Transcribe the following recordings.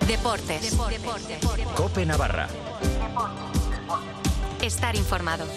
Deportes. COPE Navarra. Estar informado.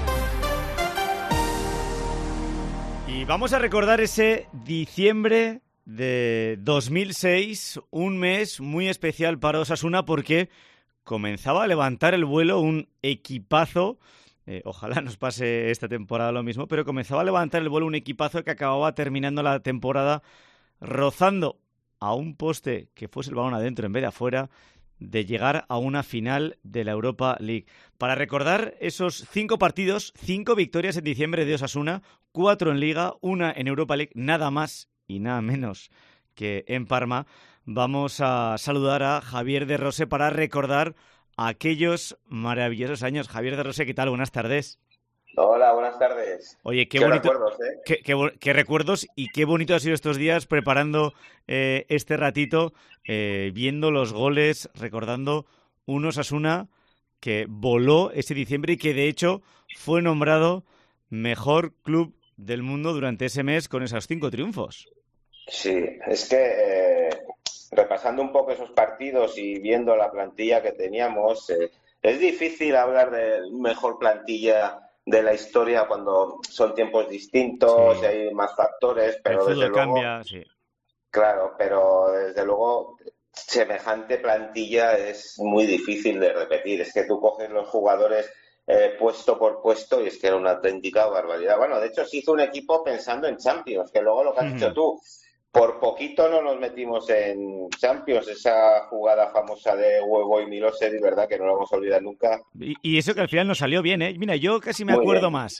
Y vamos a recordar ese diciembre de 2006, un mes muy especial para Osasuna porque comenzaba a levantar el vuelo un equipazo. Ojalá nos pase esta temporada lo mismo, pero comenzaba a levantar el vuelo un equipazo que acababa terminando la temporada rozando a un poste que fuese el balón adentro en vez de afuera, de llegar a una final de la Europa League. Para recordar esos 5 partidos, 5 victorias en diciembre de Osasuna, 4 en Liga, 1 en Europa League, nada más y nada menos que en Parma, vamos a saludar a Javier de Rose para recordar aquellos maravillosos años. Javier de Rose, ¿qué tal? Buenas tardes. Hola, buenas tardes. Oye, qué bonito, recuerdos, ¿eh? Qué recuerdos y qué bonito ha sido estos días preparando este ratito, viendo los goles, recordando un Osasuna que voló ese diciembre y que de hecho fue nombrado mejor club del mundo durante ese mes con esos 5 triunfos. Sí, es que repasando un poco esos partidos y viendo la plantilla que teníamos, es difícil hablar de mejor plantilla de la historia cuando son tiempos distintos y hay más factores, pero el desde fútbol luego cambia, sí. Claro, pero desde luego semejante plantilla es muy difícil de repetir. Es que tú coges los jugadores puesto por puesto y es que era una auténtica barbaridad. Bueno, de hecho se hizo un equipo pensando en Champions, que luego lo que has dicho tú, por poquito no nos metimos en Champions, esa jugada famosa de Huevo y Milosevic, ¿verdad? Que no la vamos a olvidar nunca. Y eso que al final nos salió bien, ¿eh? Mira, yo casi me acuerdo más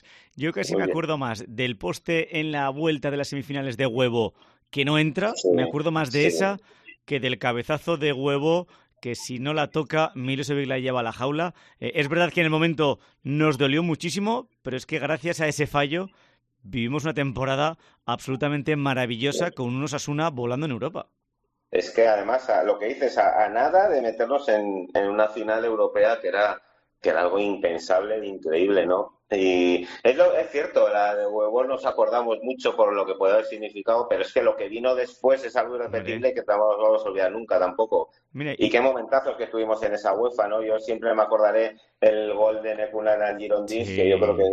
del poste en la vuelta de las semifinales de Huevo que no entra, me acuerdo más de esa que del cabezazo de Huevo que si no la toca, Milosevic la lleva a la jaula. Es verdad que en el momento nos dolió muchísimo, pero es que gracias a ese fallo vivimos una temporada absolutamente maravillosa con un Osasuna volando en Europa. Es que además, lo que dices, a nada de meternos en una final europea que era algo impensable, increíble, ¿no? Y es cierto, la de Huevo nos acordamos mucho por lo que puede haber significado, pero es que lo que vino después es algo irrepetible que no vamos a olvidar nunca tampoco. Mira, y qué momentazos que tuvimos en esa UEFA, ¿no? Yo siempre me acordaré el gol de Neculana al Girondins, que yo creo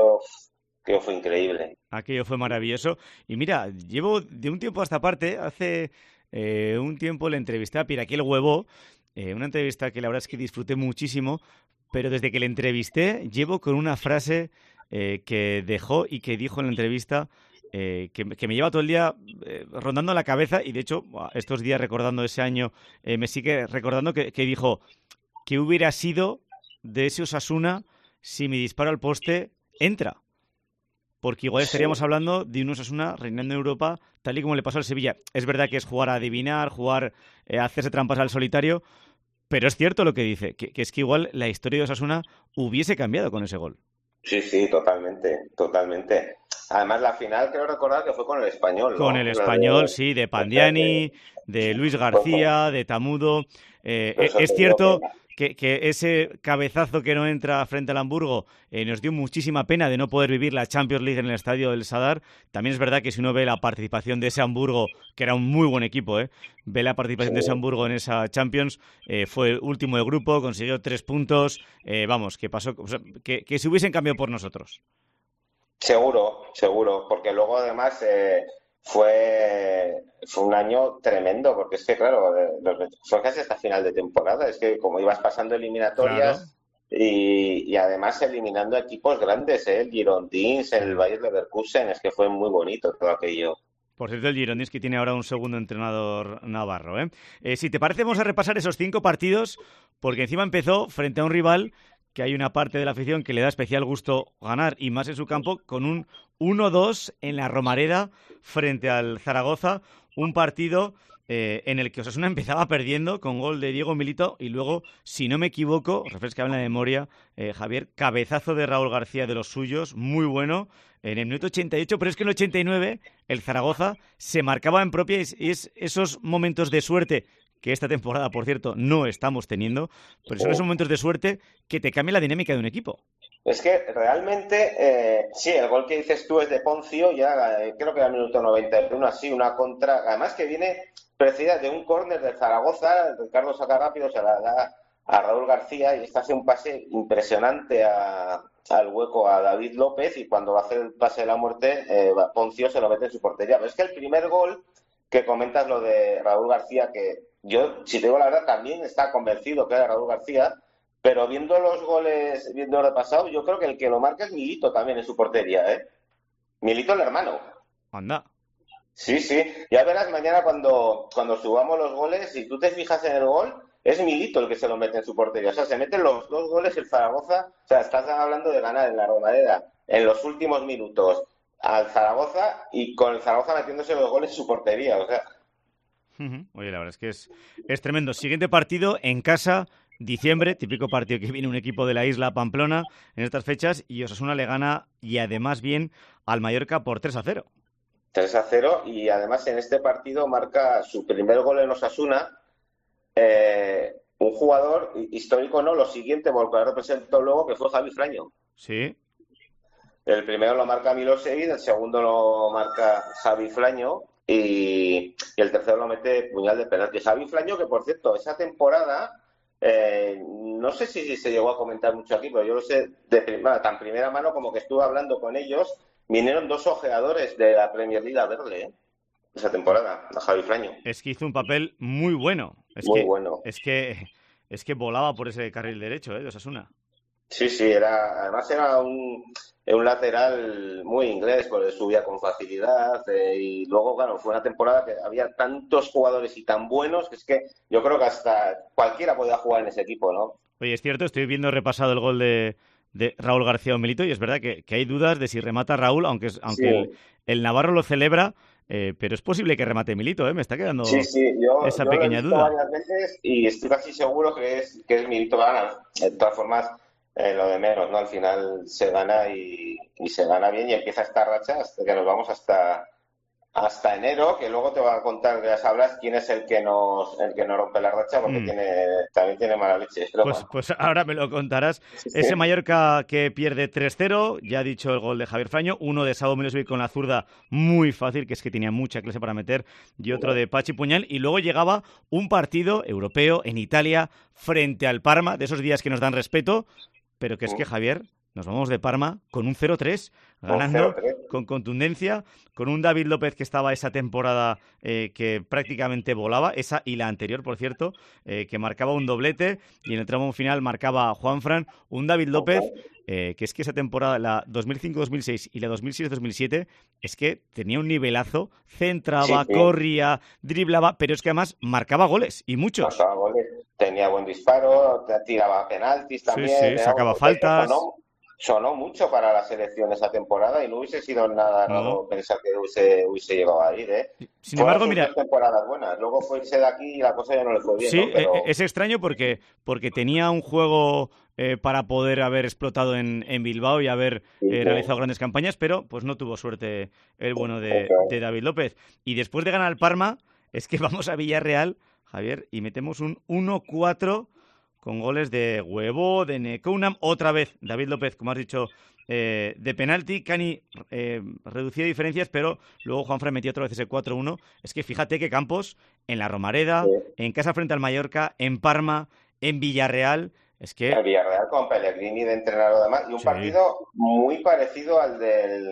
que fue increíble. Aquello fue maravilloso. Y mira, llevo de un tiempo a esta parte, hace un tiempo le entrevisté a Piraquiel Huevo, una entrevista que la verdad es que disfruté muchísimo, pero desde que le entrevisté llevo con una frase que dejó y que dijo en la entrevista que me lleva todo el día rondando la cabeza y de hecho estos días recordando ese año me sigue recordando que dijo que hubiera sido de ese Osasuna si mi disparo al poste entra. Porque igual estaríamos hablando de un Osasuna reinando en Europa, tal y como le pasó al Sevilla. Es verdad que es jugar a adivinar, jugar a hacerse trampas al solitario, pero es cierto lo que dice, que es que igual la historia de Osasuna hubiese cambiado con ese gol. Sí, totalmente. Además, la final creo recordar que fue con el Español, ¿no? Con el Español, sí, de Pandiani, de Luis García, de Tamudo. Es cierto que ese cabezazo que no entra frente al Hamburgo nos dio muchísima pena de no poder vivir la Champions League en el estadio del Sadar. También es verdad que si uno ve la participación de ese Hamburgo, que era un muy buen equipo, ve la participación de ese Hamburgo en esa Champions, fue último de grupo, consiguió 3 puntos, que pasó, o sea, que se hubiesen cambiado por nosotros. Seguro, porque luego además fue un año tremendo, porque es que claro, fue casi hasta final de temporada, es que como ibas pasando eliminatorias, claro. y además eliminando equipos grandes, el Girondins, el Bayer Leverkusen, es que fue muy bonito todo aquello. Por cierto, el Girondins que tiene ahora un segundo entrenador navarro. Si te parece, vamos a repasar esos 5 partidos, porque encima empezó frente a un rival que hay una parte de la afición que le da especial gusto ganar, y más en su campo, con un 1-2 en la Romareda frente al Zaragoza, un partido en el que Osasuna empezaba perdiendo con gol de Diego Milito y luego, si no me equivoco, refrescame la memoria, Javier, cabezazo de Raúl García de los suyos, muy bueno, en el minuto 88, pero es que en el 89 el Zaragoza se marcaba en propia y es esos momentos de suerte que esta temporada, por cierto, no estamos teniendo, pero son esos momentos de suerte que te cambia la dinámica de un equipo. Es que realmente, sí, el gol que dices tú es de Poncio, ya creo que era el minuto 91, así, una contra, además que viene precedida de un córner del Zaragoza. Ricardo saca rápido, se la da a Raúl García y esta hace un pase impresionante al hueco a David López, y cuando va a hacer el pase de la muerte, Poncio se lo mete en su portería. Pero es que el primer gol que comentas, lo de Raúl García, que yo, si te digo la verdad, también está convencido que era Raúl García, pero viendo los goles, viendo el repasado, yo creo que el que lo marca es Milito también en su portería, ¿eh? Milito, el hermano. Anda. Sí, sí. Ya verás mañana cuando subamos los goles, si tú te fijas en el gol, es Milito el que se lo mete en su portería. O sea, se meten los 2 goles el Zaragoza. O sea, estás hablando de ganar en la Romareda en los últimos minutos al Zaragoza, y con el Zaragoza metiéndose los goles en su portería. O sea. Oye, la verdad es que es tremendo. Siguiente partido en casa, diciembre, típico partido que viene un equipo de la isla Pamplona en estas fechas, y Osasuna le gana, y además bien, al Mallorca por 3-0. 3-0, y además en este partido marca su primer gol en Osasuna un jugador histórico, no, lo siguiente, porque lo representó luego, que fue Javi Fraño. Sí. El primero lo marca Milosevic, el segundo lo marca Javi Fraño, y el tercero lo mete puñal de penalti. Javi Fraño, que por cierto, esa temporada, no sé si se llegó a comentar mucho aquí, pero yo lo sé tan primera mano como que estuve hablando con ellos. Vinieron 2 ojeadores de la Premier League a verle, esa temporada, a Javi Fraño. Es que hizo un papel muy bueno. Muy bueno. Es que volaba por ese carril derecho, de Osasuna. Sí, sí, además era un lateral muy inglés, porque subía con facilidad, y luego, claro, fue una temporada que había tantos jugadores y tan buenos, que es que yo creo que hasta cualquiera podía jugar en ese equipo, ¿no? Oye, es cierto, estoy viendo repasado el gol de Raúl García o Milito, y es verdad que hay dudas de si remata Raúl, aunque sí. el Navarro lo celebra, pero es posible que remate Milito, me está quedando esa pequeña duda. Lo he visto varias veces y estoy casi seguro que es Milito gana. De todas formas, lo de menos, ¿no? Al final se gana y se gana bien, y empieza esta racha hasta que nos vamos hasta enero, que luego te va a contar, ya sabrás quién es el que no rompe la racha, porque también tiene mala leche. Pues ahora me lo contarás. Sí. Ese Mallorca que pierde 3-0, ya ha dicho el gol de Javier Fraño, uno de Savo Milosevic con la zurda muy fácil, que es que tenía mucha clase para meter, y otro de Pachi Puñal, y luego llegaba un partido europeo en Italia frente al Parma, de esos días que nos dan respeto, pero que es que, Javier, nos vamos de Parma con un 0-3, ganando con contundencia, con un David López que estaba esa temporada que prácticamente volaba, esa y la anterior, por cierto, que marcaba un doblete, y en el tramo final marcaba Juanfran, un David López que es que esa temporada, la 2005-2006 y la 2006-2007, es que tenía un nivelazo, centraba, corría, driblaba, pero es que además marcaba goles, y muchos. Marcaba goles, tenía buen disparo, tiraba penaltis también. Sí, sacaba faltas. Sonó mucho para la selección esa temporada, y no hubiese sido nada raro pensar que hubiese llegado a ir, Sin embargo, mira, 2 temporadas buenas. Luego fue irse de aquí y la cosa ya no le fue bien. Sí, ¿no? Pero... es extraño porque tenía un juego para poder haber explotado en Bilbao y haber realizado grandes campañas, pero pues no tuvo suerte el bueno de David López. Y después de ganar al Parma, es que vamos a Villarreal, Javier, y metemos un 1-4 con goles de Huevo, de Nekounam, otra vez David López, como has dicho, de penalti. Cani reducía diferencias, pero luego Juanfran metió otra vez ese 4-1. Es que fíjate que Campos, en la Romareda, en casa frente al Mallorca, en Parma, en Villarreal, es que... El Villarreal con Pellegrini de entrenador, además, y un partido muy parecido al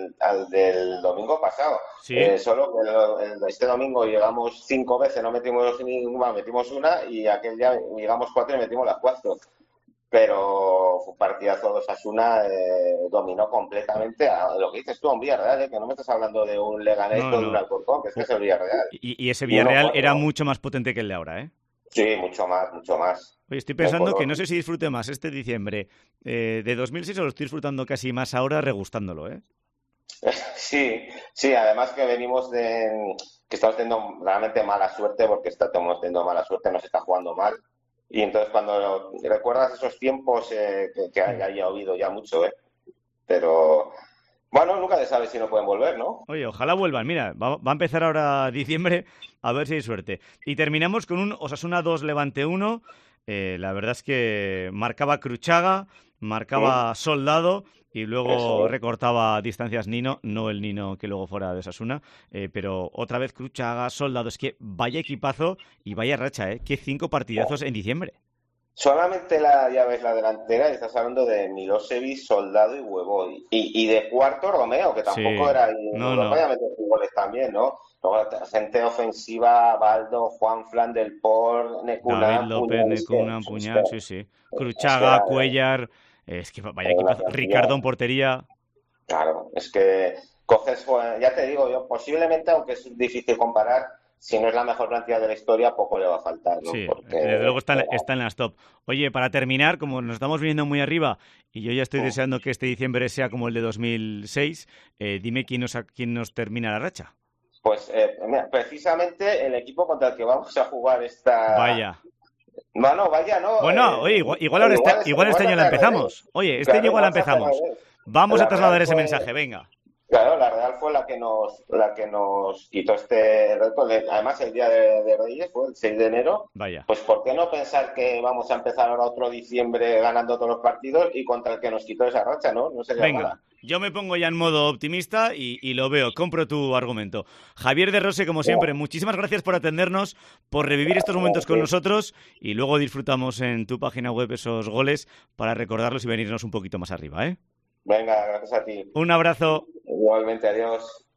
del domingo pasado. Sí. Solo que este domingo llegamos 5 veces, no metimos ninguna, metimos una, y aquel día llegamos 4 y metimos las 4. Pero fue un partidazo de Osasuna, dominó completamente a lo que dices tú, a un Villarreal, que no me estás hablando de un Leganés o de un Alcorcón, que es el Villarreal. Y ese Villarreal era mucho más potente que el de ahora, ¿eh? Sí, mucho más. Oye, estoy pensando que no sé si disfrute más este diciembre de 2006 o lo estoy disfrutando casi más ahora regustándolo, ¿eh? Sí, además que venimos que estamos teniendo realmente mala suerte, porque estamos teniendo mala suerte, no se está jugando mal. Y entonces cuando recuerdas esos tiempos que haya llovido ya mucho, pero bueno, nunca se sabe si no pueden volver, ¿no? Oye, ojalá vuelvan. Mira, va a empezar ahora diciembre, a ver si hay suerte. Y terminamos con un Osasuna 2, Levante 1. La verdad es que marcaba Cruchaga, marcaba Soldado y luego Eso. recortaba distancias Nino, no el Nino que luego fuera de Osasuna, pero otra vez Cruchaga, Soldado, es que vaya equipazo y vaya racha, que 5 partidazos en diciembre. Solamente ya ves la delantera y estás hablando de Milosevic, Soldado y Huevo. Y de cuarto Romeo, que Sí, tampoco era ahí en no, Europa, no. ya metió goles también, ¿no? Luego, gente ofensiva, Baldo, Juanfran, Del Por, David Necunam, López, Puñal, Necuna, Puñal, sí, sí. es que Cruchaga, era Cuellar, es que vaya una equipazo. plantilla. Ricardo en portería. Claro, es que coges, ya te digo yo, posiblemente, aunque es difícil comparar, si no es la mejor plantilla de la historia, poco le va a faltar, ¿no? Sí, Porque desde luego está en las top. Oye, para terminar, como nos estamos viendo muy arriba y yo ya estoy deseando que este diciembre sea como el de 2006, dime quién nos termina la racha. pues mira, precisamente el equipo contra el que vamos a jugar esta... Vaya. Bueno, vaya, no. Bueno, oye, igual este Igual año la hace al revés. empezamos. Oye, este año Claro, igual la igual se hace al empezamos. revés. Vamos a La trasladar Real ese fue, mensaje, venga. claro, la Real fue la que nos quitó este reto. Además, el día de Reyes fue el 6 de enero. Vaya. Pues, ¿por qué no pensar que vamos a empezar ahora otro diciembre ganando todos los partidos y contra el que nos quitó esa racha, ¿no? No sería Venga, mala. yo me pongo ya en modo optimista y lo veo, compro tu argumento. Javier de Rose, como siempre, muchísimas gracias por atendernos, por revivir estos momentos con nosotros y luego disfrutamos en tu página web esos goles para recordarlos y venirnos un poquito más arriba, ¿eh? Venga, gracias a ti. Un abrazo. Igualmente, adiós.